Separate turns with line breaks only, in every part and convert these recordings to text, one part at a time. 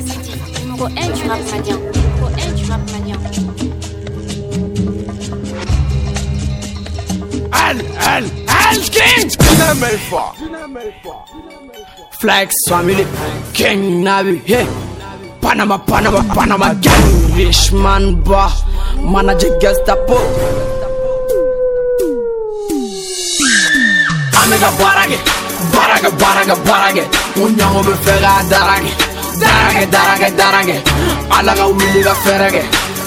City, numéro 1 du rap malien. Numéro 1 du rap malien.
King! Flex family, King Nabi, hey. Panama gang, rich man ba, manager Gestapo. Amiga barage, unyango be fega darage, alaga wiliga ferage,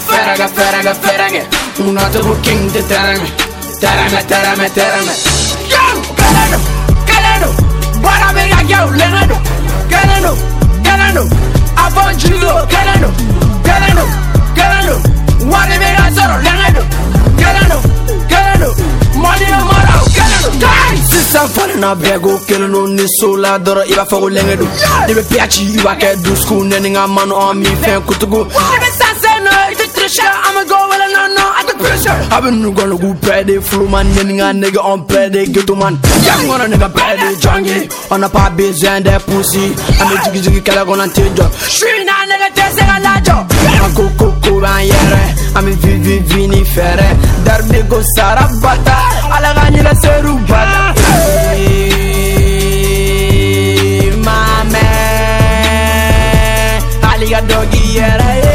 unato king de terame. Galeno, para mega yo, Lenado, Galeno, Avonjilo, Galeno, Wadi mega soro, Lenado, Galeno, Money no moro, Galeno, Sisa falena bego, Keleno, Nisola, Dora, Iba for Lenado, Nebe Piachi, Iba ke do school, Nenninga man on me, Fan Kutugo, I'ma go well no, at the pressure. I've been gonna go pay flu man, nigga, nigga on pay get to man. Young on a nigga pay junkie on a pop biz and that pussy. I'm a jiggy calagon tinjo. Street nigga testing a lajo. I'm a coco and yere. I'm a vini ferre. There they go Sarabata. Alagani Serubata. My man, Aliga doggy yere.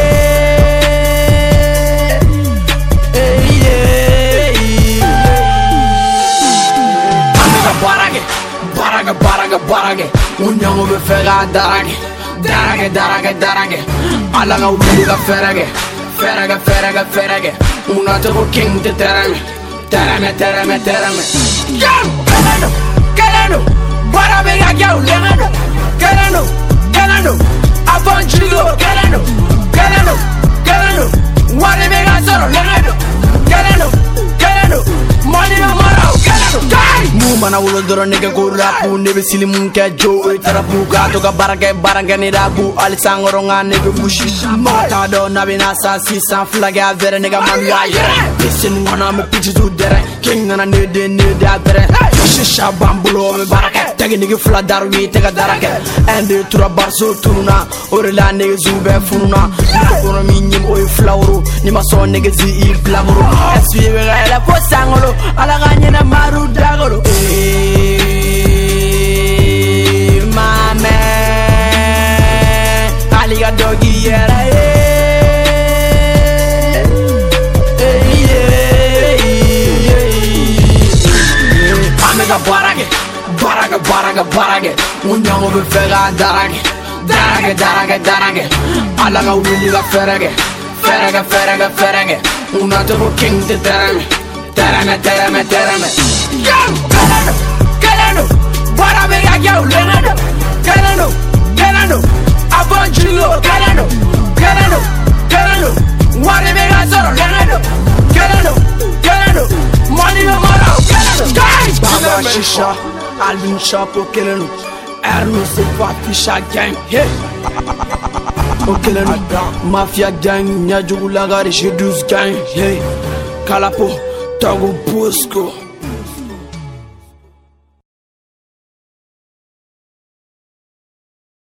Barage, unyango be fega darage, alaga uliga ferage, unato king de terame, Galeno, barabe ga yo, Galeno, Avonjilo, Galeno, Wadi mega soro, Galeno, Money no moro, Galeno, Mumana ulo doro nigga go rapu, nebe sili munke jo, tarapu gato ga baranga ni rabu, alisangoronga nebe bushi. Mata do nabi nasa sisan flaga vere nigga man ya yere. Listen wana me pitches to dere, king na need that bere. Shisha bambulo me baraka, tagi nigga fla darwi tega darake. And the tura barso tuna, orela nigga zube fununa. Oro minyim oy flawru, ni maso nigga zi flamuru. Eswi wega ela posangolo, alaga nyena maru dagolo. My man, Aliga doggy yere. Amiga barage, unyango be fega darage, alaga wiliga ferage, unato king de terame. Galeno, para mega yo, Galeno, Avonjilo, Galeno, Wadi mega soro, Galeno, Money no moro, Galeno, Baba Shisha, Alvin Chapo, Galeno, Erno Sefa Fisha gang, hey. Galeno, Mafia gang, Nyajugulagari, Shedus gang, hey. Kalapo, Togo Busco.